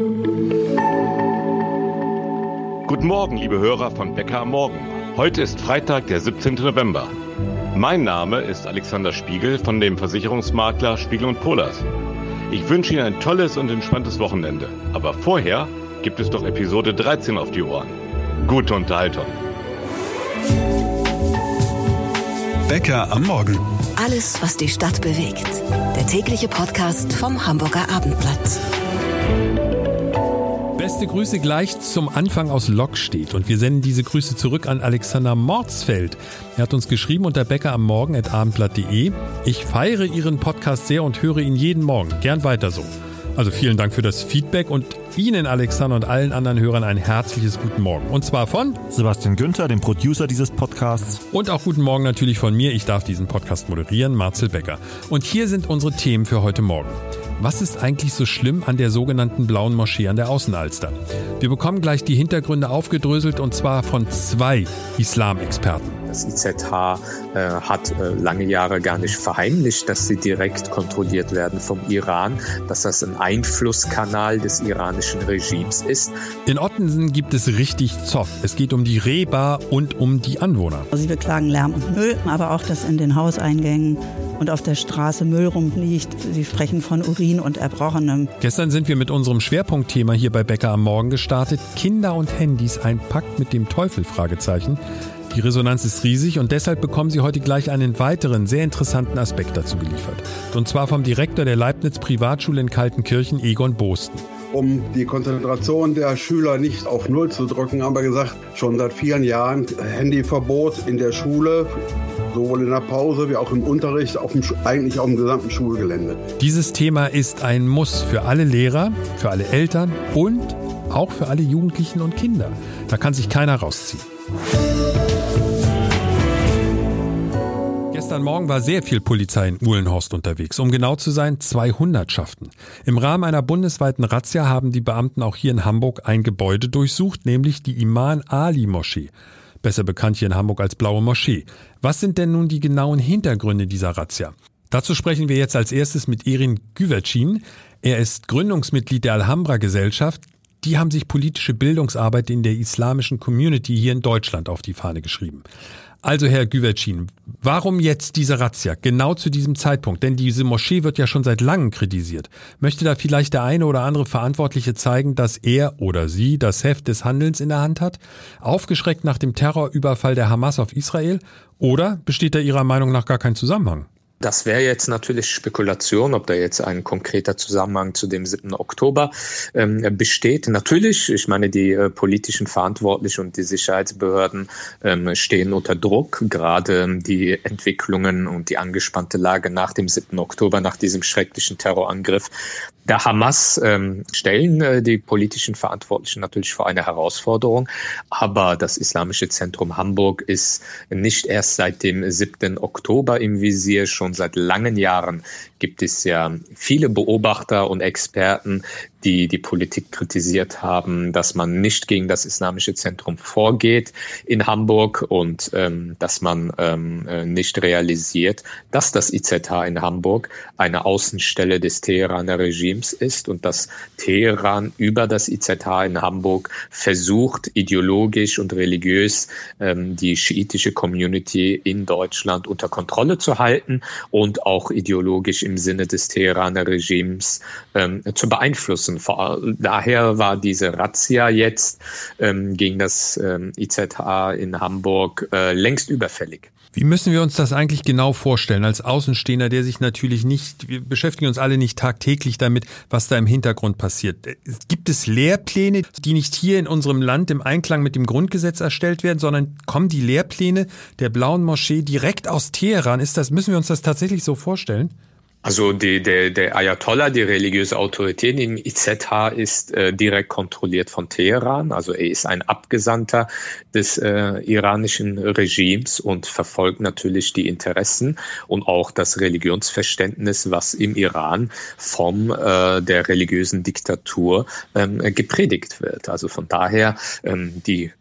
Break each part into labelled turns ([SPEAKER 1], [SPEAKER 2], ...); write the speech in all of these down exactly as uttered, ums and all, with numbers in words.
[SPEAKER 1] Guten Morgen, liebe Hörer von Bäcker am Morgen. Heute ist Freitag, der siebzehnten November. Mein Name ist Alexander Spiegel von dem Versicherungsmakler Spiegel und Polas. Ich wünsche Ihnen ein tolles und entspanntes Wochenende. Aber vorher gibt es doch Episode dreizehn auf die Ohren. Gute Unterhaltung.
[SPEAKER 2] Bäcker am Morgen.
[SPEAKER 3] Alles, was die Stadt bewegt. Der tägliche Podcast vom Hamburger Abendblatt.
[SPEAKER 4] Beste Grüße gleich zum Anfang aus Lockstedt. Und wir senden diese Grüße zurück an Alexander Mordsfeld. Er hat uns geschrieben unter bäcker am morgen at abendblatt punkt de. Ich feiere Ihren Podcast sehr und höre ihn jeden Morgen. Gern weiter so. Also vielen Dank für das Feedback und Ihnen, Alexander, und allen anderen Hörern ein herzliches Guten Morgen. Und zwar von
[SPEAKER 2] Sebastian Günther, dem Producer dieses Podcasts.
[SPEAKER 4] Und auch Guten Morgen natürlich von mir. Ich darf diesen Podcast moderieren, Marcel Becker. Und hier sind unsere Themen für heute Morgen. Was ist eigentlich so schlimm an der sogenannten Blauen Moschee an der Außenalster? Wir bekommen gleich die Hintergründe aufgedröselt und zwar von zwei Islamexperten.
[SPEAKER 5] Das I Z H äh, hat äh, lange Jahre gar nicht verheimlicht, dass sie direkt kontrolliert werden vom Iran, dass das ein Einflusskanal des iranischen Regimes ist.
[SPEAKER 4] In Ottensen gibt es richtig Zoff. Es geht um die Rehbar und um die Anwohner.
[SPEAKER 6] Sie beklagen Lärm und Müll, aber auch, dass in den Hauseingängen und auf der Straße Müll rumliegt. Sie sprechen von Urin und Erbrochenem.
[SPEAKER 4] Gestern sind wir mit unserem Schwerpunktthema hier bei Bäcker am Morgen gestartet. Kinder und Handys, ein Pakt mit dem Teufel? Fragezeichen. Die Resonanz ist riesig und deshalb bekommen Sie heute gleich einen weiteren, sehr interessanten Aspekt dazu geliefert. Und zwar vom Direktor der Leibniz Privatschule in Kaltenkirchen, Egon Bosten.
[SPEAKER 7] Um die Konzentration der Schüler nicht auf Null zu drücken, haben wir gesagt, schon seit vielen Jahren Handyverbot in der Schule, sowohl in der Pause wie auch im Unterricht, auf dem, eigentlich auf dem gesamten Schulgelände.
[SPEAKER 4] Dieses Thema ist ein Muss für alle Lehrer, für alle Eltern und auch für alle Jugendlichen und Kinder. Da kann sich keiner rausziehen. Gestern Morgen war sehr viel Polizei in Uhlenhorst unterwegs. Um genau zu sein, zwei Hundertschaften. Im Rahmen einer bundesweiten Razzia haben die Beamten auch hier in Hamburg ein Gebäude durchsucht, nämlich die Iman-Ali-Moschee. Besser bekannt hier in Hamburg als Blaue Moschee. Was sind denn nun die genauen Hintergründe dieser Razzia? Dazu sprechen wir jetzt als erstes mit Erin Güvercin. Er ist Gründungsmitglied der Alhambra-Gesellschaft. Die haben sich politische Bildungsarbeit in der islamischen Community hier in Deutschland auf die Fahne geschrieben. Also Herr Güvercin, warum jetzt diese Razzia, genau zu diesem Zeitpunkt? Denn diese Moschee wird ja schon seit langem kritisiert. Möchte da vielleicht der eine oder andere Verantwortliche zeigen, dass er oder sie das Heft des Handelns in der Hand hat? Aufgeschreckt nach dem Terrorüberfall der Hamas auf Israel? Oder besteht da Ihrer Meinung nach gar kein Zusammenhang?
[SPEAKER 5] Das wäre jetzt natürlich Spekulation, ob da jetzt ein konkreter Zusammenhang zu dem siebten Oktober ähm, besteht. Natürlich, ich meine, die äh, politischen Verantwortlichen und die Sicherheitsbehörden ähm, stehen unter Druck. Gerade ähm, die Entwicklungen und die angespannte Lage nach dem siebten Oktober, nach diesem schrecklichen Terrorangriff der Hamas ähm, stellen äh, die politischen Verantwortlichen natürlich vor eine Herausforderung. Aber das Islamische Zentrum Hamburg ist nicht erst seit dem siebten Oktober im Visier. Schon seit langen Jahren gibt es ja viele Beobachter und Experten, die die Politik kritisiert haben, dass man nicht gegen das Islamische Zentrum vorgeht in Hamburg und ähm, dass man ähm, nicht realisiert, dass das I Z H in Hamburg eine Außenstelle des Teheraner Regimes ist und dass Teheran über das I Z H in Hamburg versucht, ideologisch und religiös ähm, die schiitische Community in Deutschland unter Kontrolle zu halten und auch ideologisch im Sinne des Teheraner Regimes ähm, zu beeinflussen. Daher war diese Razzia jetzt ähm, gegen das ähm, I Z H in Hamburg äh, längst überfällig.
[SPEAKER 4] Wie müssen wir uns das eigentlich genau vorstellen als Außenstehender, der sich natürlich nicht, wir beschäftigen uns alle nicht tagtäglich damit, was da im Hintergrund passiert. Gibt es Lehrpläne, die nicht hier in unserem Land im Einklang mit dem Grundgesetz erstellt werden, sondern kommen die Lehrpläne der Blauen Moschee direkt aus Teheran? Ist das, müssen wir uns das tatsächlich so vorstellen?
[SPEAKER 5] Also die, der, der Ayatollah, die religiöse Autorität im I Z H ist äh, direkt kontrolliert von Teheran. Also er ist ein Abgesandter des äh, iranischen Regimes und verfolgt natürlich die Interessen und auch das Religionsverständnis, was im Iran vom äh, der religiösen Diktatur ähm, gepredigt wird. Also von daher ähm, die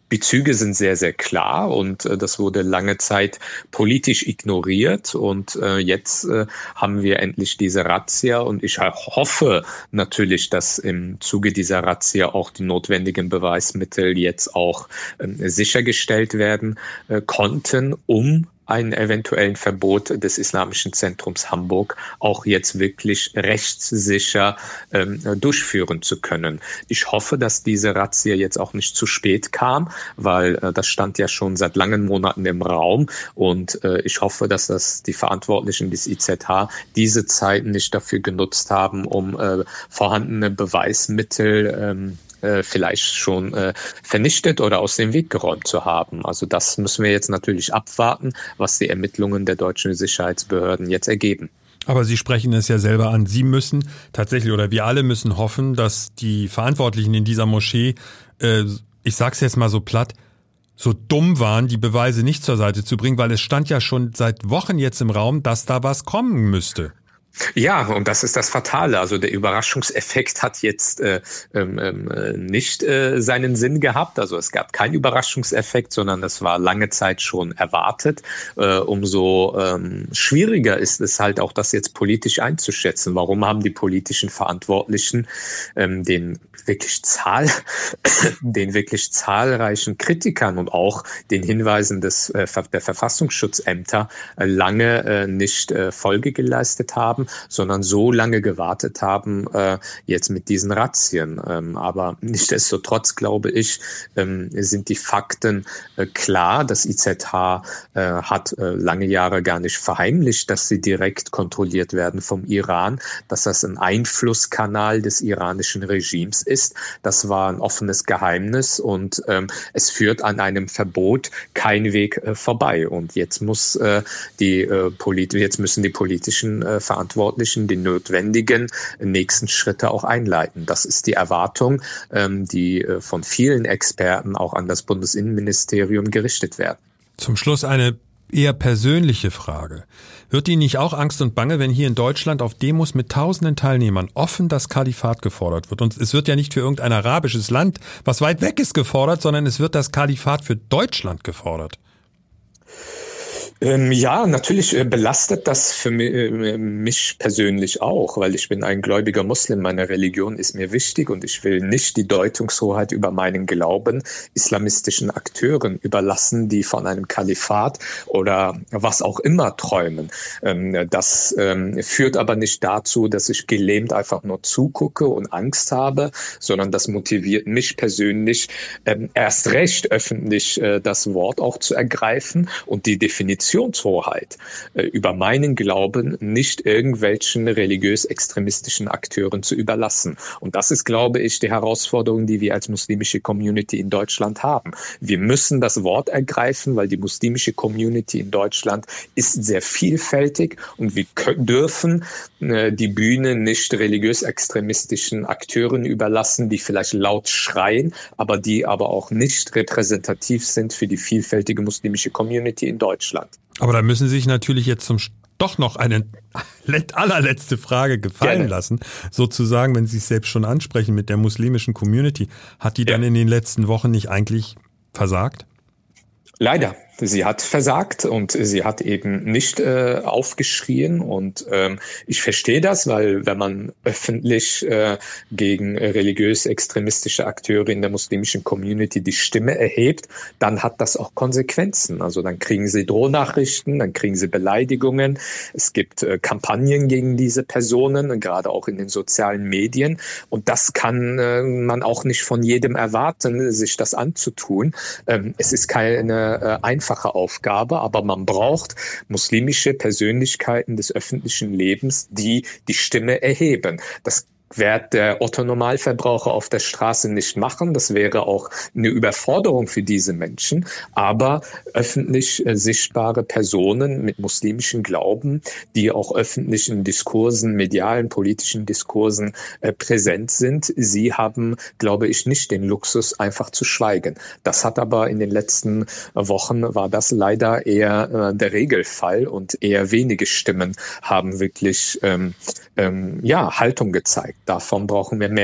[SPEAKER 5] Bezüge sind sehr, sehr klar und äh, das wurde lange Zeit politisch ignoriert und äh, jetzt äh, haben wir endlich diese Razzia und ich hoffe natürlich, dass im Zuge dieser Razzia auch die notwendigen Beweismittel jetzt auch äh, sichergestellt werden äh, konnten, um einen eventuellen Verbot des Islamischen Zentrums Hamburg auch jetzt wirklich rechtssicher ähm, durchführen zu können. Ich hoffe, dass diese Razzia jetzt auch nicht zu spät kam, weil äh, das stand ja schon seit langen Monaten im Raum und äh, ich hoffe, dass das die Verantwortlichen des I Z H diese Zeit nicht dafür genutzt haben, um äh, vorhandene Beweismittel ähm, vielleicht schon äh, vernichtet oder aus dem Weg geräumt zu haben. Also das müssen wir jetzt natürlich abwarten, was die Ermittlungen der deutschen Sicherheitsbehörden jetzt ergeben.
[SPEAKER 4] Aber Sie sprechen es ja selber an. Sie müssen tatsächlich oder wir alle müssen hoffen, dass die Verantwortlichen in dieser Moschee, äh, ich sag's jetzt mal so platt, so dumm waren, die Beweise nicht zur Seite zu bringen, weil es stand ja schon seit Wochen jetzt im Raum, dass da was kommen müsste.
[SPEAKER 5] Ja, und das ist das Fatale. Also der Überraschungseffekt hat jetzt äh, äh, nicht äh, seinen Sinn gehabt. Also es gab keinen Überraschungseffekt, sondern das war lange Zeit schon erwartet. Äh, umso ähm, schwieriger ist es halt auch, das jetzt politisch einzuschätzen. Warum haben die politischen Verantwortlichen ähm, den wirklich Zahl, den wirklich zahlreichen Kritikern und auch den Hinweisen des äh, der Verfassungsschutzämter äh, lange äh, nicht äh, Folge geleistet haben, sondern so lange gewartet haben, äh, jetzt mit diesen Razzien. Ähm, aber nichtsdestotrotz, glaube ich, ähm, sind die Fakten äh, klar. Das I Z H äh, hat äh, lange Jahre gar nicht verheimlicht, dass sie direkt kontrolliert werden vom Iran, dass das ein Einflusskanal des iranischen Regimes ist. Das war ein offenes Geheimnis und ähm, es führt an einem Verbot kein Weg äh, vorbei. Und jetzt muss äh, die äh, Polit- jetzt müssen die politischen äh, Verantwortlichen die notwendigen nächsten Schritte auch einleiten. Das ist die Erwartung, ähm, die äh, von vielen Experten auch an das Bundesinnenministerium gerichtet werden.
[SPEAKER 4] Zum Schluss eine eher persönliche Frage. Wird Ihnen nicht auch Angst und Bange, wenn hier in Deutschland auf Demos mit tausenden Teilnehmern offen das Kalifat gefordert wird? Und es wird ja nicht für irgendein arabisches Land, was weit weg ist, gefordert, sondern es wird das Kalifat für Deutschland gefordert.
[SPEAKER 5] Ähm, ja, natürlich äh, belastet das für mich, äh, mich persönlich auch, weil ich bin ein gläubiger Muslim. Meine Religion ist mir wichtig und ich will nicht die Deutungshoheit über meinen Glauben islamistischen Akteuren überlassen, die von einem Kalifat oder was auch immer träumen. Ähm, das ähm, führt aber nicht dazu, dass ich gelähmt einfach nur zugucke und Angst habe, sondern das motiviert mich persönlich ähm, erst recht öffentlich äh, das Wort auch zu ergreifen und die Definition Definitionshoheit äh, über meinen Glauben nicht irgendwelchen religiös-extremistischen Akteuren zu überlassen. Und das ist, glaube ich, die Herausforderung, die wir als muslimische Community in Deutschland haben. Wir müssen das Wort ergreifen, weil die muslimische Community in Deutschland ist sehr vielfältig und wir können, dürfen äh, die Bühne nicht religiös-extremistischen Akteuren überlassen, die vielleicht laut schreien, aber die aber auch nicht repräsentativ sind für die vielfältige muslimische Community in Deutschland.
[SPEAKER 4] Aber da müssen Sie sich natürlich jetzt zum doch noch eine allerletzte Frage gefallen Gerne. lassen. Sozusagen, wenn Sie es selbst schon ansprechen mit der muslimischen Community, hat die ja. dann in den letzten Wochen nicht eigentlich versagt?
[SPEAKER 5] Leider. Sie hat versagt und sie hat eben nicht äh, aufgeschrien und ähm, ich verstehe das, weil wenn man öffentlich äh, gegen religiös-extremistische Akteure in der muslimischen Community die Stimme erhebt, dann hat das auch Konsequenzen. Also dann kriegen sie Drohnachrichten, dann kriegen sie Beleidigungen. Es gibt äh, Kampagnen gegen diese Personen, gerade auch in den sozialen Medien und das kann äh, man auch nicht von jedem erwarten, sich das anzutun. Ähm, es ist keine äh, einfache Aufgabe, aber man braucht muslimische Persönlichkeiten des öffentlichen Lebens, die die Stimme erheben. Das wird der Otto-Normalverbraucher auf der Straße nicht machen. Das wäre auch eine Überforderung für diese Menschen. Aber öffentlich äh, sichtbare Personen mit muslimischem Glauben, die auch öffentlichen Diskursen, medialen, politischen Diskursen äh, präsent sind, sie haben, glaube ich, nicht den Luxus, einfach zu schweigen. Das hat aber in den letzten Wochen war das leider eher äh, der Regelfall und eher wenige Stimmen haben wirklich ähm, ähm, ja, Haltung gezeigt. Davon brauchen wir mehr.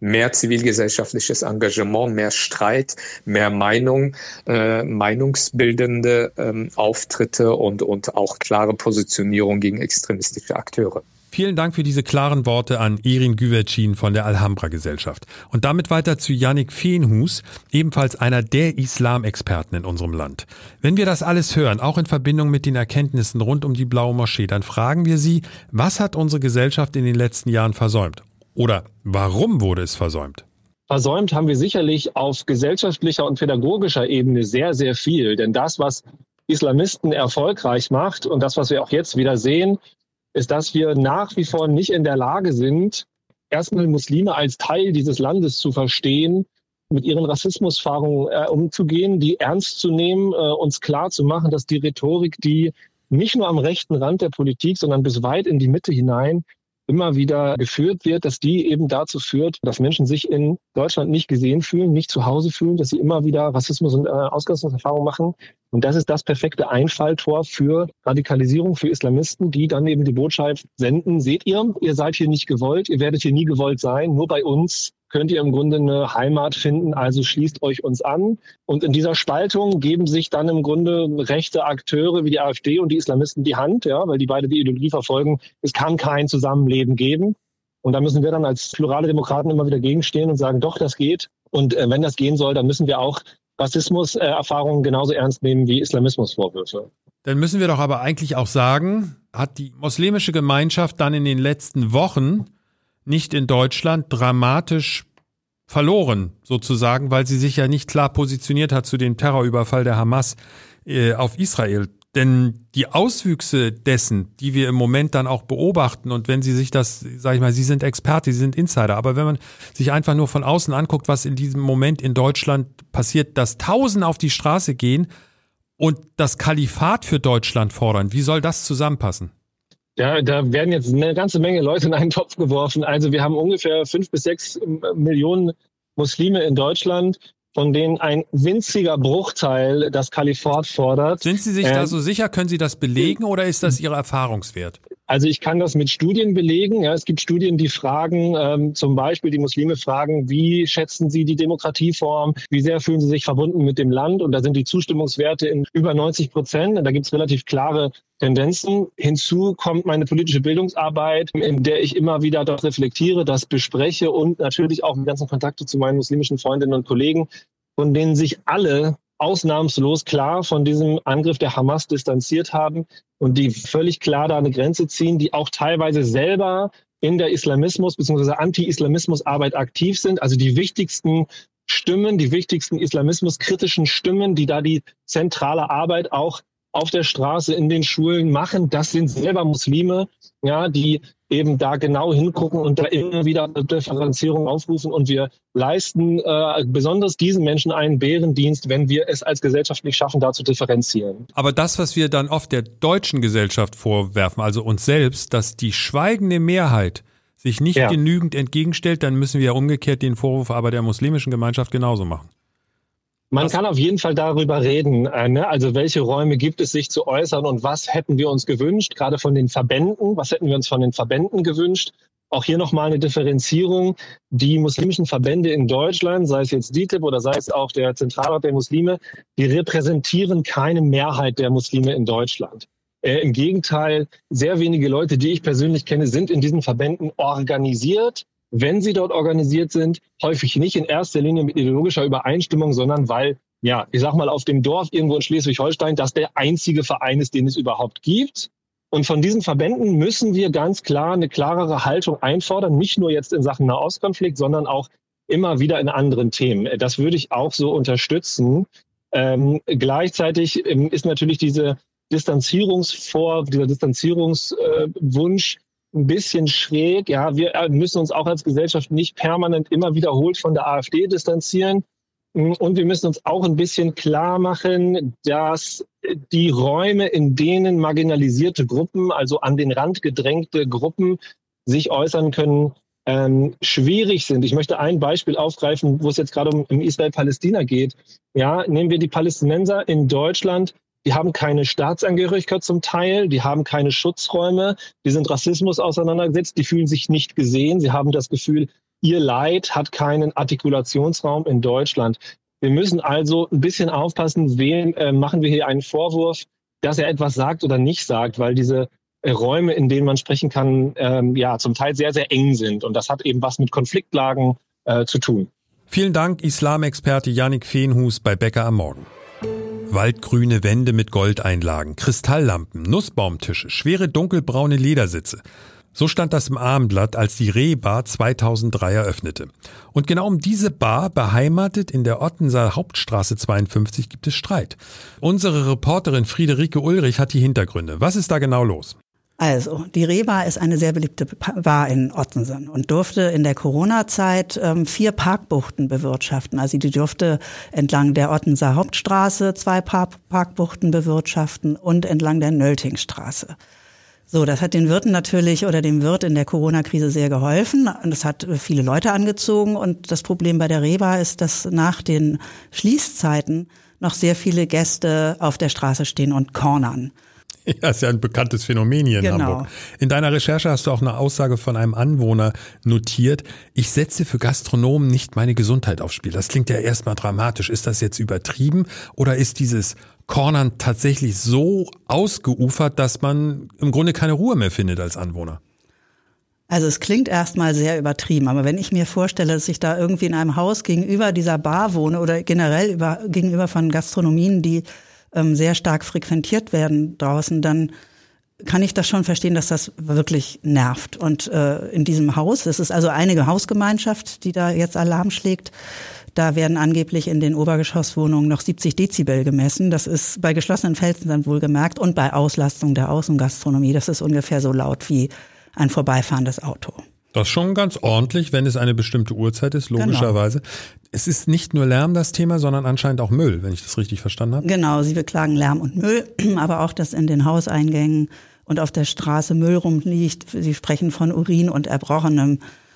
[SPEAKER 5] mehr zivilgesellschaftliches Engagement, mehr Streit, mehr Meinung, äh, meinungsbildende ähm, Auftritte und, und auch klare Positionierung gegen extremistische Akteure.
[SPEAKER 4] Vielen Dank für diese klaren Worte an Erin Güvercin von der Alhambra-Gesellschaft. Und damit weiter zu Yannick Feenhus, ebenfalls einer der Islamexperten in unserem Land. Wenn wir das alles hören, auch in Verbindung mit den Erkenntnissen rund um die Blaue Moschee, dann fragen wir Sie, was hat unsere Gesellschaft in den letzten Jahren versäumt? Oder warum wurde es versäumt?
[SPEAKER 8] Versäumt haben wir sicherlich auf gesellschaftlicher und pädagogischer Ebene sehr, sehr viel. Denn das, was Islamisten erfolgreich macht und das, was wir auch jetzt wieder sehen, ist, dass wir nach wie vor nicht in der Lage sind, erstmal Muslime als Teil dieses Landes zu verstehen, mit ihren Rassismuserfahrungen äh, umzugehen, die ernst zu nehmen, äh, uns klar zu machen, dass die Rhetorik, die nicht nur am rechten Rand der Politik, sondern bis weit in die Mitte hinein immer wieder geführt wird, dass die eben dazu führt, dass Menschen sich in Deutschland nicht gesehen fühlen, nicht zu Hause fühlen, dass sie immer wieder Rassismus und äh, Ausgrenzungserfahrungen machen. Und das ist das perfekte Einfalltor für Radikalisierung, für Islamisten, die dann eben die Botschaft senden: Seht ihr, ihr seid hier nicht gewollt, ihr werdet hier nie gewollt sein, nur bei uns könnt ihr im Grunde eine Heimat finden, also schließt euch uns an. Und in dieser Spaltung geben sich dann im Grunde rechte Akteure wie die AfD und die Islamisten die Hand, ja, weil die beide die Ideologie verfolgen, es kann kein Zusammenleben geben. Und da müssen wir dann als plurale Demokraten immer wieder gegenstehen und sagen, doch, das geht. Und äh, wenn das gehen soll, dann müssen wir auch Rassismus-Erfahrungen äh, genauso ernst nehmen wie Islamismusvorwürfe.
[SPEAKER 4] Dann müssen wir doch aber eigentlich auch sagen, hat die muslimische Gemeinschaft dann in den letzten Wochen nicht in Deutschland dramatisch verloren, sozusagen, weil sie sich ja nicht klar positioniert hat zu dem Terrorüberfall der Hamas äh, auf Israel. Denn die Auswüchse dessen, die wir im Moment dann auch beobachten, und wenn Sie sich das, sage ich mal, Sie sind Experte, Sie sind Insider, aber wenn man sich einfach nur von außen anguckt, was in diesem Moment in Deutschland passiert, dass Tausende auf die Straße gehen und das Kalifat für Deutschland fordern, wie soll das zusammenpassen?
[SPEAKER 8] Ja, da werden jetzt eine ganze Menge Leute in einen Topf geworfen. Also wir haben ungefähr fünf bis sechs Millionen Muslime in Deutschland, von denen ein winziger Bruchteil das Kalifat fordert.
[SPEAKER 4] Sind Sie sich ähm, da so sicher? Können Sie das belegen oder ist das Ihr Erfahrungswert?
[SPEAKER 8] Also ich kann das mit Studien belegen. Ja, es gibt Studien, die fragen, ähm, zum Beispiel die Muslime fragen, wie schätzen Sie die Demokratieform? Wie sehr fühlen Sie sich verbunden mit dem Land? Und da sind die Zustimmungswerte in über neunzig Prozent. Da gibt es relativ klare Tendenzen. Hinzu kommt meine politische Bildungsarbeit, in der ich immer wieder dort reflektiere, das bespreche und natürlich auch die ganzen Kontakte zu meinen muslimischen Freundinnen und Kollegen, von denen sich alle ausnahmslos klar von diesem Angriff der Hamas distanziert haben und die völlig klar da eine Grenze ziehen, die auch teilweise selber in der Islamismus- bzw. Anti-Islamismus-Arbeit aktiv sind. Also die wichtigsten Stimmen, die wichtigsten islamismuskritischen Stimmen, die da die zentrale Arbeit auch auf der Straße, in den Schulen machen, das sind selber Muslime, ja, die eben da genau hingucken und da immer wieder eine Differenzierung aufrufen. Und wir leisten äh, besonders diesen Menschen einen Bärendienst, wenn wir es als Gesellschaft nicht schaffen, da zu differenzieren.
[SPEAKER 4] Aber das, was wir dann oft der deutschen Gesellschaft vorwerfen, also uns selbst, dass die schweigende Mehrheit sich nicht ja. genügend entgegenstellt, dann müssen wir ja umgekehrt den Vorwurf aber der muslimischen Gemeinschaft genauso machen.
[SPEAKER 8] Man
[SPEAKER 4] was?
[SPEAKER 8] kann auf jeden Fall darüber reden, äh, ne? Also welche Räume gibt es, sich zu äußern und was hätten wir uns gewünscht, gerade von den Verbänden, was hätten wir uns von den Verbänden gewünscht? Auch hier nochmal eine Differenzierung. Die muslimischen Verbände in Deutschland, sei es jetzt D I T I B oder sei es auch der Zentralrat der Muslime, die repräsentieren keine Mehrheit der Muslime in Deutschland. Äh, Im Gegenteil, sehr wenige Leute, die ich persönlich kenne, sind in diesen Verbänden organisiert. Wenn sie dort organisiert sind, häufig nicht in erster Linie mit ideologischer Übereinstimmung, sondern weil, ja, ich sag mal, auf dem Dorf irgendwo in Schleswig-Holstein das der einzige Verein ist, den es überhaupt gibt. Und von diesen Verbänden müssen wir ganz klar eine klarere Haltung einfordern, nicht nur jetzt in Sachen Nahostkonflikt, sondern auch immer wieder in anderen Themen. Das würde ich auch so unterstützen. Ähm, gleichzeitig ähm, ist natürlich diese Distanzierungsvor, dieser Distanzierungswunsch äh, ein bisschen schräg. Ja, wir müssen uns auch als Gesellschaft nicht permanent immer wiederholt von der AfD distanzieren. Und wir müssen uns auch ein bisschen klar machen, dass die Räume, in denen marginalisierte Gruppen, also an den Rand gedrängte Gruppen sich äußern können, ähm, schwierig sind. Ich möchte ein Beispiel aufgreifen, wo es jetzt gerade um, um Israel-Palästina geht. Ja, nehmen wir die Palästinenser in Deutschland. Die haben keine Staatsangehörigkeit zum Teil, die haben keine Schutzräume, die sind Rassismus auseinandergesetzt, die fühlen sich nicht gesehen, sie haben das Gefühl, ihr Leid hat keinen Artikulationsraum in Deutschland. Wir müssen also ein bisschen aufpassen, wem äh, machen wir hier einen Vorwurf, dass er etwas sagt oder nicht sagt, weil diese äh, Räume, in denen man sprechen kann, ähm, ja zum Teil sehr, sehr eng sind. Und das hat eben was mit Konfliktlagen äh, zu tun.
[SPEAKER 4] Vielen Dank, Islamexperte Yannick Feenhus bei Bäcker am Morgen. Waldgrüne Wände mit Goldeinlagen, Kristalllampen, Nussbaumtische, schwere dunkelbraune Ledersitze. So stand das im Abendblatt, als die Rehbar zweitausenddrei eröffnete. Und genau um diese Bar, beheimatet in der Ottenser Hauptstraße zweiundfünfzig, gibt es Streit. Unsere Reporterin Friederike Ulrich hat die Hintergründe. Was ist da genau los?
[SPEAKER 6] Also, die Rehbar ist eine sehr beliebte Bar in Ottensen und durfte in der Corona-Zeit ähm, vier Parkbuchten bewirtschaften. Also die durfte entlang der Ottenser Hauptstraße zwei Park- Parkbuchten bewirtschaften und entlang der Nöltingstraße. So, das hat den Wirten natürlich oder dem Wirt in der Corona-Krise sehr geholfen. Und das hat viele Leute angezogen. Und das Problem bei der Rehbar ist, dass nach den Schließzeiten noch sehr viele Gäste auf der Straße stehen und cornern.
[SPEAKER 4] Ja, ist ja ein bekanntes Phänomen hier in
[SPEAKER 6] Genau.
[SPEAKER 4] Hamburg. In deiner Recherche hast du auch eine Aussage von einem Anwohner notiert. Ich setze für Gastronomen nicht meine Gesundheit aufs Spiel. Das klingt ja erstmal dramatisch. Ist das jetzt übertrieben oder ist dieses Cornern tatsächlich so ausgeufert, dass man im Grunde keine Ruhe mehr findet als Anwohner?
[SPEAKER 6] Also es klingt erstmal sehr übertrieben, aber wenn ich mir vorstelle, dass ich da irgendwie in einem Haus gegenüber dieser Bar wohne oder generell über, gegenüber von Gastronomien, die ähm, sehr stark frequentiert werden draußen, dann kann ich das schon verstehen, dass das wirklich nervt. Und äh, in diesem Haus, es ist also eine Hausgemeinschaft, die da jetzt Alarm schlägt, da werden angeblich in den Obergeschosswohnungen noch siebzig Dezibel gemessen. Das ist bei geschlossenen Fenstern wohlgemerkt und bei Auslastung der Außengastronomie. Das ist ungefähr so laut wie ein vorbeifahrendes Auto.
[SPEAKER 4] Das ist schon ganz ordentlich, wenn es eine bestimmte Uhrzeit ist, logischerweise. Genau. Es ist nicht nur Lärm das Thema, sondern anscheinend auch Müll, wenn ich das richtig verstanden habe.
[SPEAKER 6] Genau, sie beklagen Lärm und Müll, aber auch, dass in den Hauseingängen und auf der Straße Müll rumliegt. Sie sprechen von Urin und Erbrochenem.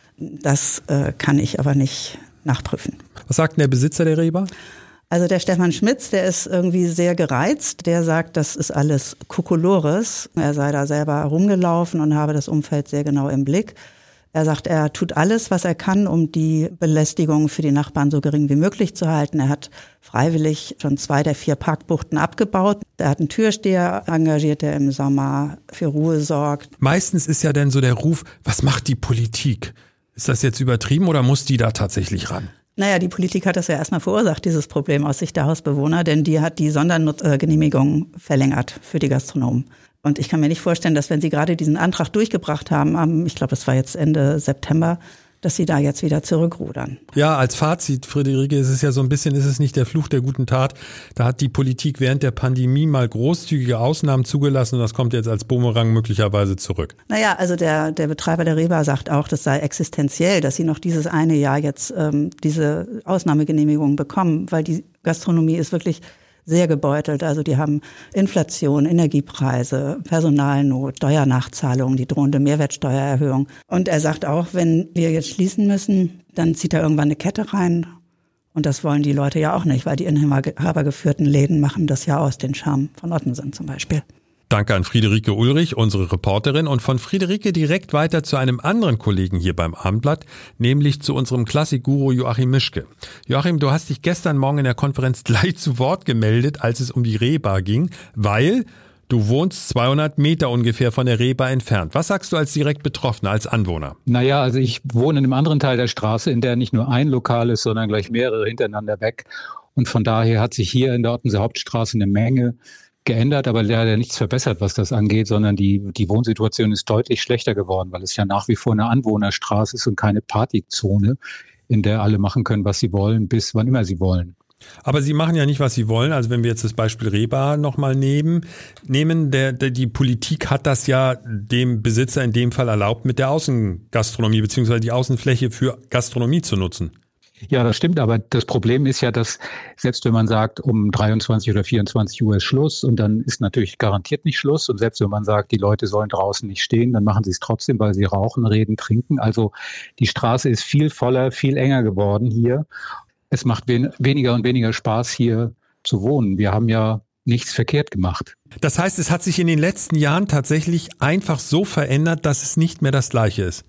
[SPEAKER 6] Das äh, kann ich aber nicht nachprüfen.
[SPEAKER 4] Was sagt denn der Besitzer der Rehbar?
[SPEAKER 6] Also der Stefan Schmitz, der ist irgendwie sehr gereizt. Der sagt, das ist alles Kokolores. Er sei da selber rumgelaufen und habe das Umfeld sehr genau im Blick. Er sagt, er tut alles, was er kann, um die Belästigung für die Nachbarn so gering wie möglich zu halten. Er hat freiwillig schon zwei der vier Parkbuchten abgebaut. Er hat einen Türsteher engagiert, der im Sommer für Ruhe sorgt.
[SPEAKER 4] Meistens ist ja dann so der Ruf, was macht die Politik? Ist das jetzt übertrieben oder muss die da tatsächlich ran?
[SPEAKER 6] Naja, die Politik hat das ja erstmal verursacht, dieses Problem aus Sicht der Hausbewohner, denn die hat die Sondergenehmigung verlängert für die Gastronomen. Und ich kann mir nicht vorstellen, dass wenn sie gerade diesen Antrag durchgebracht haben, am, ich glaube, das war jetzt Ende September, dass sie da jetzt wieder zurückrudern.
[SPEAKER 4] Ja, als Fazit, Friederike, ist es ja so ein bisschen, ist es nicht der Fluch der guten Tat. Da hat die Politik während der Pandemie mal großzügige Ausnahmen zugelassen und das kommt jetzt als Bumerang möglicherweise zurück.
[SPEAKER 6] Naja, also der, der Betreiber der Rehbar sagt auch, das sei existenziell, dass sie noch dieses eine Jahr jetzt ähm, diese Ausnahmegenehmigung bekommen, weil die Gastronomie ist wirklich sehr gebeutelt. Also die haben Inflation, Energiepreise, Personalnot, Steuernachzahlungen, die drohende Mehrwertsteuererhöhung. Und er sagt auch, wenn wir jetzt schließen müssen, dann zieht er irgendwann eine Kette rein. Und das wollen die Leute ja auch nicht, weil die inhabergeführten Läden machen das ja aus, den Charme von Ottensen zum Beispiel.
[SPEAKER 4] Danke an Friederike Ulrich, unsere Reporterin, und von Friederike direkt weiter zu einem anderen Kollegen hier beim Abendblatt, nämlich zu unserem Klassikguru Joachim Mischke. Joachim, du hast dich gestern Morgen in der Konferenz gleich zu Wort gemeldet, als es um die Rehbar ging, weil du wohnst zweihundert Meter ungefähr von der Rehbar entfernt. Was sagst du als direkt Betroffener, als Anwohner?
[SPEAKER 9] Naja, also ich wohne in einem anderen Teil der Straße, in der nicht nur ein Lokal ist, sondern gleich mehrere hintereinander weg. Und von daher hat sich hier in der Ottenser Hauptstraße eine Menge geändert, aber leider nichts verbessert, was das angeht, sondern die, die Wohnsituation ist deutlich schlechter geworden, weil es ja nach wie vor eine Anwohnerstraße ist und keine Partyzone, in der alle machen können, was sie wollen, bis wann immer sie wollen.
[SPEAKER 4] Aber sie machen ja nicht, was sie wollen. Also wenn wir jetzt das Beispiel Rehbar nochmal nehmen, nehmen der, der, die Politik hat das ja dem Besitzer in dem Fall erlaubt, mit der Außengastronomie beziehungsweise die Außenfläche für Gastronomie zu nutzen.
[SPEAKER 9] Ja, das stimmt, aber das Problem ist ja, dass selbst wenn man sagt, um dreiundzwanzig oder vierundzwanzig Uhr ist Schluss und dann ist natürlich garantiert nicht Schluss und selbst wenn man sagt, die Leute sollen draußen nicht stehen, dann machen sie es trotzdem, weil sie rauchen, reden, trinken. Also die Straße ist viel voller, viel enger geworden hier. Es macht wen- weniger und weniger Spaß, hier zu wohnen. Wir haben ja nichts verkehrt gemacht.
[SPEAKER 4] Das heißt, es hat sich in den letzten Jahren tatsächlich einfach so verändert, dass es nicht mehr das Gleiche ist.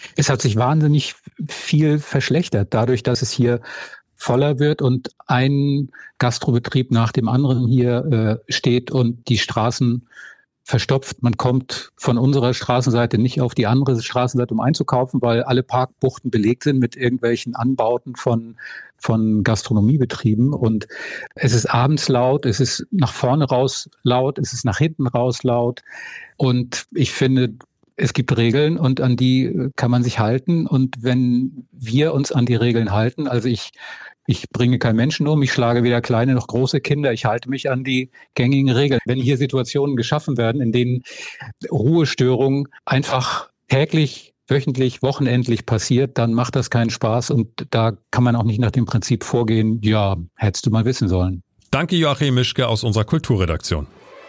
[SPEAKER 9] Es hat sich wahnsinnig viel verschlechtert, dadurch, dass es hier voller wird und ein Gastrobetrieb nach dem anderen hier äh, steht und die Straßen verstopft. Man kommt von unserer Straßenseite nicht auf die andere Straßenseite, um einzukaufen, weil alle Parkbuchten belegt sind mit irgendwelchen Anbauten von von Gastronomiebetrieben. Und es ist abends laut, es ist nach vorne raus laut, es ist nach hinten raus laut. Und ich finde, es gibt Regeln und an die kann man sich halten. Und wenn wir uns an die Regeln halten, also ich Ich bringe keinen Menschen um, ich schlage weder kleine noch große Kinder, ich halte mich an die gängigen Regeln. Wenn hier Situationen geschaffen werden, in denen Ruhestörung einfach täglich, wöchentlich, wochenendlich passiert, dann macht das keinen Spaß und da kann man auch nicht nach dem Prinzip vorgehen, ja, hättest du mal wissen sollen.
[SPEAKER 4] Danke Joachim Mischke aus unserer Kulturredaktion.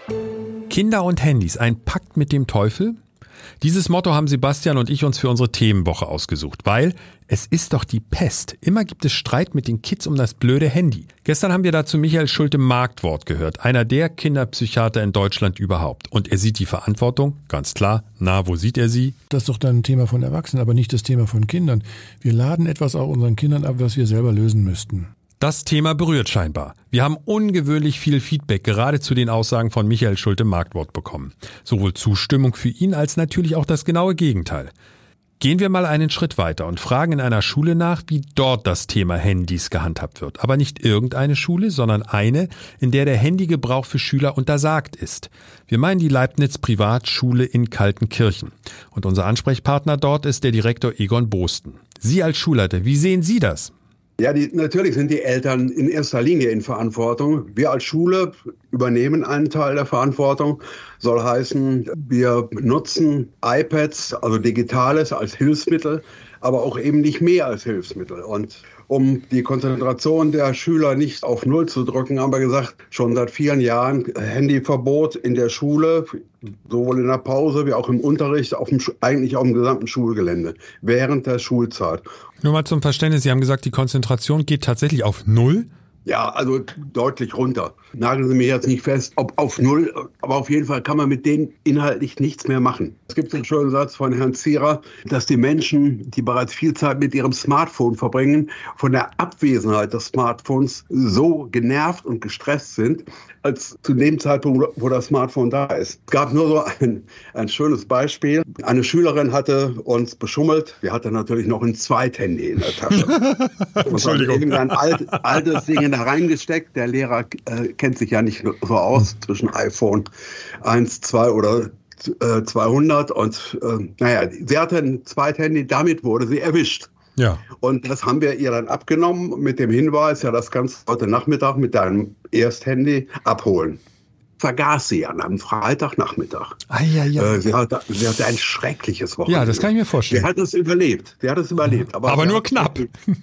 [SPEAKER 4] Kinder und Handys, ein Pakt mit dem Teufel? Dieses Motto haben Sebastian und ich uns für unsere Themenwoche ausgesucht, weil es ist doch die Pest. Immer gibt es Streit mit den Kids um das blöde Handy. Gestern haben wir dazu Michael Schulte-Marktwort gehört, einer der Kinderpsychiater in Deutschland überhaupt. Und er sieht die Verantwortung, ganz klar. Na, wo sieht er sie?
[SPEAKER 10] Das ist doch dann ein Thema von Erwachsenen, aber nicht das Thema von Kindern. Wir laden etwas auch unseren Kindern ab, was wir selber lösen müssten.
[SPEAKER 4] Das Thema berührt scheinbar. Wir haben ungewöhnlich viel Feedback gerade zu den Aussagen von Michael Schulte-Marktwort bekommen. Sowohl Zustimmung für ihn als natürlich auch das genaue Gegenteil. Gehen wir mal einen Schritt weiter und fragen in einer Schule nach, wie dort das Thema Handys gehandhabt wird. Aber nicht irgendeine Schule, sondern eine, in der der Handygebrauch für Schüler untersagt ist. Wir meinen die Leibniz-Privatschule in Kaltenkirchen. Und unser Ansprechpartner dort ist der Direktor Egon Bosten. Sie als Schulleiter, wie sehen Sie das?
[SPEAKER 7] Ja, die, natürlich sind die Eltern in erster Linie in Verantwortung. Wir als Schule übernehmen einen Teil der Verantwortung. Soll heißen, wir nutzen iPads, also Digitales, als Hilfsmittel, aber auch eben nicht mehr als Hilfsmittel. Und um die Konzentration der Schüler nicht auf Null zu drücken, haben wir gesagt, schon seit vielen Jahren Handyverbot in der Schule, sowohl in der Pause wie auch im Unterricht, auf dem, eigentlich auf dem gesamten Schulgelände, während der Schulzeit.
[SPEAKER 4] Nur mal zum Verständnis, Sie haben gesagt, die Konzentration geht tatsächlich auf Null?
[SPEAKER 7] Ja, also deutlich runter. Nageln Sie mir jetzt nicht fest, ob auf Null, aber auf jeden Fall kann man mit denen inhaltlich nichts mehr machen. Es gibt einen schönen Satz von Herrn Zierer, dass die Menschen, die bereits viel Zeit mit ihrem Smartphone verbringen, von der Abwesenheit des Smartphones so genervt und gestresst sind, als zu dem Zeitpunkt, wo das Smartphone da ist. Es gab nur so ein, ein schönes Beispiel. Eine Schülerin hatte uns beschummelt. Wir hatten natürlich noch ein Zweithandy in der Tasche. Entschuldigung. Irgendein alt, altes Ding da reingesteckt. Der Lehrer äh, kennt sich ja nicht so aus zwischen iPhone eins, zwei oder äh, zweihundert. Und äh, naja, sie hatte ein Zweithandy, damit wurde sie erwischt.
[SPEAKER 4] Ja.
[SPEAKER 7] Und das haben wir ihr dann abgenommen mit dem Hinweis, ja, das kannst du heute Nachmittag mit deinem Ersthandy abholen. Vergaß sie an einem Freitagnachmittag.
[SPEAKER 4] Ah, ja, ja.
[SPEAKER 7] Äh, sie, hatte, sie hatte ein schreckliches Wochenende.
[SPEAKER 4] Ja, das kann ich mir vorstellen.
[SPEAKER 7] Sie hat es überlebt. Sie hat es überlebt. Aber,
[SPEAKER 4] aber nur
[SPEAKER 7] hat,
[SPEAKER 4] knapp.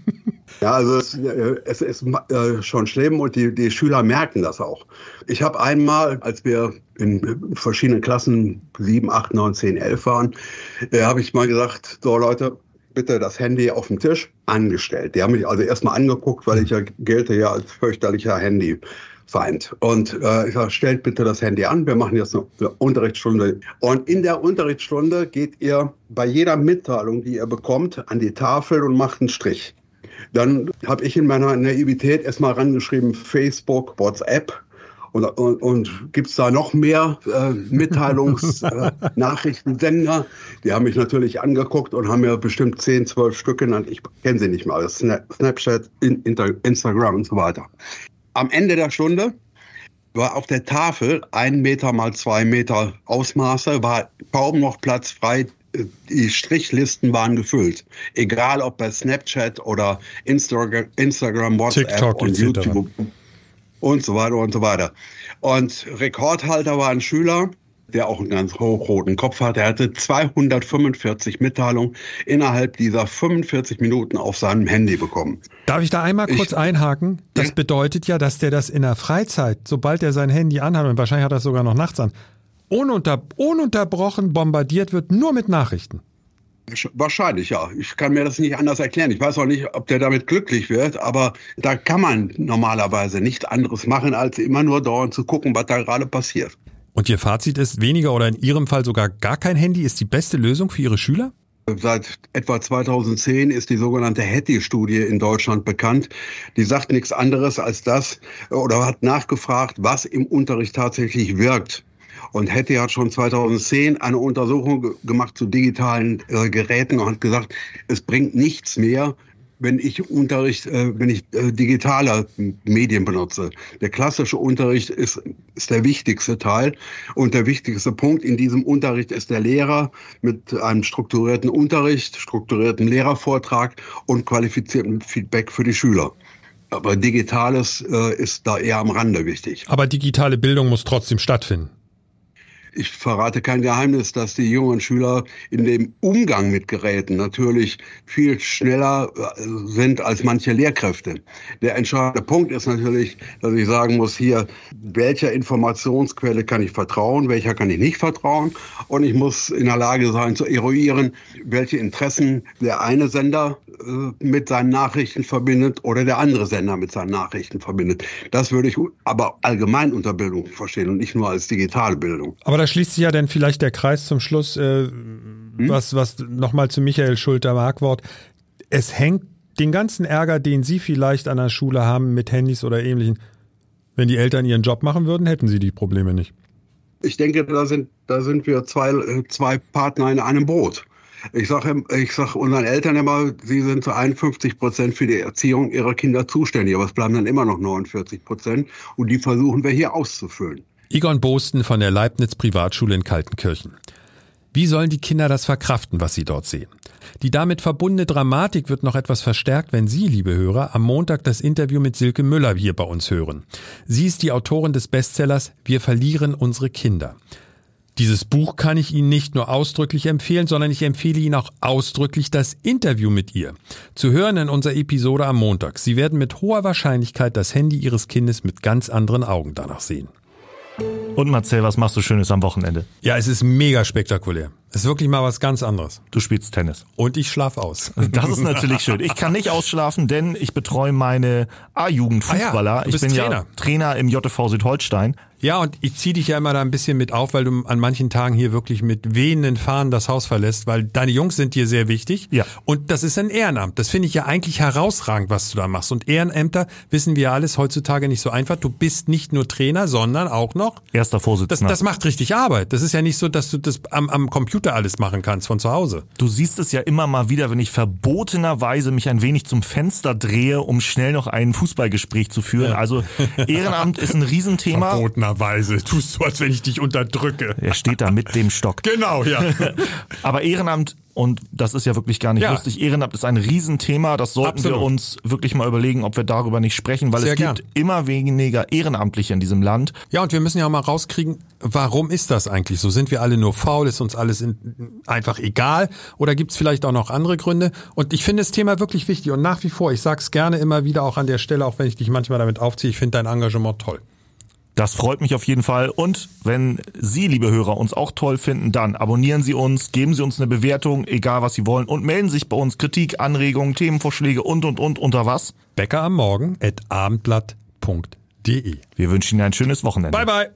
[SPEAKER 7] Ja, also es, es ist äh, schon schlimm und die, die Schüler merken das auch. Ich habe einmal, als wir in verschiedenen Klassen sieben, acht, neun, zehn, elf waren, äh, habe ich mal gesagt, so Leute, bitte das Handy auf dem Tisch angestellt. Die haben mich also erstmal angeguckt, weil ich ja gelte ja als fürchterlicher Handyfeind. Und äh, ich sage, stellt bitte das Handy an, wir machen jetzt eine Unterrichtsstunde. Und in der Unterrichtsstunde geht ihr bei jeder Mitteilung, die ihr bekommt, an die Tafel und macht einen Strich. Dann habe ich in meiner Naivität erstmal rangeschrieben, Facebook, WhatsApp. Und, und, und gibt es da noch mehr äh, Mitteilungsnachrichtensender? Äh, die haben mich natürlich angeguckt und haben mir bestimmt zehn, zwölf Stück genannt. Ich kenne sie nicht mal. Snapchat, Instagram und so weiter. Am Ende der Stunde war auf der Tafel ein Meter mal zwei Meter Ausmaße, war kaum noch Platz frei. Die Strichlisten waren gefüllt. Egal ob bei Snapchat oder Instagram, Instagram WhatsApp
[SPEAKER 4] TikTok
[SPEAKER 7] und YouTube. Und so weiter und so weiter. Und Rekordhalter war ein Schüler, der auch einen ganz hochroten Kopf hat. Er hatte zweihundertfünfundvierzig Mitteilungen innerhalb dieser fünfundvierzig Minuten auf seinem Handy bekommen.
[SPEAKER 4] Darf ich da einmal kurz ich, einhaken? Das ja? bedeutet ja, dass der das in der Freizeit, sobald er sein Handy anhat, und wahrscheinlich hat er es sogar noch nachts an, ununter, ununterbrochen bombardiert wird, nur mit Nachrichten.
[SPEAKER 7] Wahrscheinlich, ja. Ich kann mir das nicht anders erklären. Ich weiß auch nicht, ob der damit glücklich wird, aber da kann man normalerweise nichts anderes machen, als immer nur dauernd zu gucken, was da gerade passiert.
[SPEAKER 4] Und Ihr Fazit ist, weniger oder in Ihrem Fall sogar gar kein Handy ist die beste Lösung für Ihre Schüler?
[SPEAKER 7] Seit etwa zweitausendzehn ist die sogenannte Hattie-Studie in Deutschland bekannt. Die sagt nichts anderes als das oder hat nachgefragt, was im Unterricht tatsächlich wirkt. Und Hattie hat schon zweitausendzehn eine Untersuchung gemacht zu digitalen äh, Geräten und hat gesagt, es bringt nichts mehr, wenn ich Unterricht, äh, wenn ich äh, digitale Medien benutze. Der klassische Unterricht ist, ist der wichtigste Teil. Und der wichtigste Punkt in diesem Unterricht ist der Lehrer mit einem strukturierten Unterricht, strukturierten Lehrervortrag und qualifiziertem Feedback für die Schüler. Aber Digitales äh, ist da eher am Rande wichtig.
[SPEAKER 4] Aber digitale Bildung muss trotzdem stattfinden.
[SPEAKER 7] Ich verrate kein Geheimnis, dass die jungen Schüler in dem Umgang mit Geräten natürlich viel schneller sind als manche Lehrkräfte. Der entscheidende Punkt ist natürlich, dass ich sagen muss, hier, welcher Informationsquelle kann ich vertrauen, welcher kann ich nicht vertrauen. Und ich muss in der Lage sein zu eruieren, welche Interessen der eine Sender äh, mit seinen Nachrichten verbindet oder der andere Sender mit seinen Nachrichten verbindet. Das würde ich aber allgemein unter Bildung verstehen und nicht nur als digitale Bildung.
[SPEAKER 4] Aber da schließt sich ja dann vielleicht der Kreis zum Schluss, äh, hm? was, was nochmal zu Michael Schulte-Markwort. Es hängt den ganzen Ärger, den Sie vielleicht an der Schule haben mit Handys oder Ähnlichem. Wenn die Eltern ihren Job machen würden, hätten sie die Probleme nicht.
[SPEAKER 7] Ich denke, da sind, da sind wir zwei, zwei Partner in einem Boot. Ich sage ich sag unseren Eltern immer, sie sind zu einundfünfzig Prozent für die Erziehung ihrer Kinder zuständig, aber es bleiben dann immer noch neunundvierzig Prozent und die versuchen wir hier auszufüllen.
[SPEAKER 4] Egon Bosten von der Leibniz Privatschule in Kaltenkirchen. Wie sollen die Kinder das verkraften, was sie dort sehen? Die damit verbundene Dramatik wird noch etwas verstärkt, wenn Sie, liebe Hörer, am Montag das Interview mit Silke Müller hier bei uns hören. Sie ist die Autorin des Bestsellers Wir verlieren unsere Kinder. Dieses Buch kann ich Ihnen nicht nur ausdrücklich empfehlen, sondern ich empfehle Ihnen auch ausdrücklich das Interview mit ihr. Zu hören in unserer Episode am Montag. Sie werden mit hoher Wahrscheinlichkeit das Handy Ihres Kindes mit ganz anderen Augen danach sehen.
[SPEAKER 11] Und Marcel, was machst du Schönes am Wochenende?
[SPEAKER 4] Ja, es ist mega spektakulär. Es ist wirklich mal was ganz anderes.
[SPEAKER 11] Du spielst Tennis.
[SPEAKER 4] Und ich schlafe aus.
[SPEAKER 11] Das ist natürlich schön. Ich kann nicht ausschlafen, denn ich betreue meine A-Jugend-Fußballer.
[SPEAKER 4] Ah ja, du bist
[SPEAKER 11] ich bin
[SPEAKER 4] Trainer.
[SPEAKER 11] ja Trainer im J T V Südholstein.
[SPEAKER 4] Ja, und ich ziehe dich ja immer da ein bisschen mit auf, weil du an manchen Tagen hier wirklich mit wehenden Fahnen das Haus verlässt, weil deine Jungs sind dir sehr wichtig.
[SPEAKER 11] Ja.
[SPEAKER 4] Und das ist ein Ehrenamt. Das finde ich ja eigentlich herausragend, was du da machst. Und Ehrenämter, wissen wir ja alles, heutzutage nicht so einfach. Du bist nicht nur Trainer, sondern auch noch
[SPEAKER 11] Erster Vorsitzender.
[SPEAKER 4] Das, das macht richtig Arbeit. Das ist ja nicht so, dass du das am, am Computer alles machen kannst von zu Hause.
[SPEAKER 11] Du siehst es ja immer mal wieder, wenn ich verbotenerweise mich ein wenig zum Fenster drehe, um schnell noch ein Fußballgespräch zu führen. Ja. Also Ehrenamt ist ein Riesenthema.
[SPEAKER 4] Verbotenerweise. Tust du, als wenn ich dich unterdrücke.
[SPEAKER 11] Er steht da mit dem Stock.
[SPEAKER 4] Genau, ja.
[SPEAKER 11] Aber Ehrenamt, und das ist ja wirklich gar nicht ja. lustig, Ehrenamt ist ein Riesenthema. Das sollten Absolut. wir uns wirklich mal überlegen, ob wir darüber nicht sprechen, weil Sehr es gibt gern. immer weniger Ehrenamtliche in diesem Land.
[SPEAKER 4] Ja, und wir müssen ja auch mal rauskriegen, warum ist das eigentlich so? Sind wir alle nur faul? Ist uns alles in, einfach egal? Oder gibt es vielleicht auch noch andere Gründe? Und ich finde das Thema wirklich wichtig. Und nach wie vor, ich sage es gerne immer wieder auch an der Stelle, auch wenn ich dich manchmal damit aufziehe, ich finde dein Engagement toll.
[SPEAKER 11] Das freut mich auf jeden Fall. Und wenn Sie, liebe Hörer, uns auch toll finden, dann abonnieren Sie uns, geben Sie uns eine Bewertung, egal was Sie wollen, und melden sich bei uns Kritik, Anregungen, Themenvorschläge und, und, und, unter was?
[SPEAKER 4] Bäcker am Morgen at abendblatt punkt de.
[SPEAKER 11] Wir wünschen Ihnen ein schönes Wochenende.
[SPEAKER 4] Bye, bye.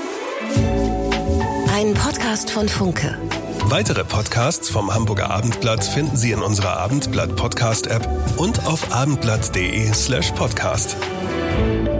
[SPEAKER 3] Ein Podcast von Funke.
[SPEAKER 2] Weitere Podcasts vom Hamburger Abendblatt finden Sie in unserer Abendblatt Podcast App und auf abendblatt punkt de slash podcast.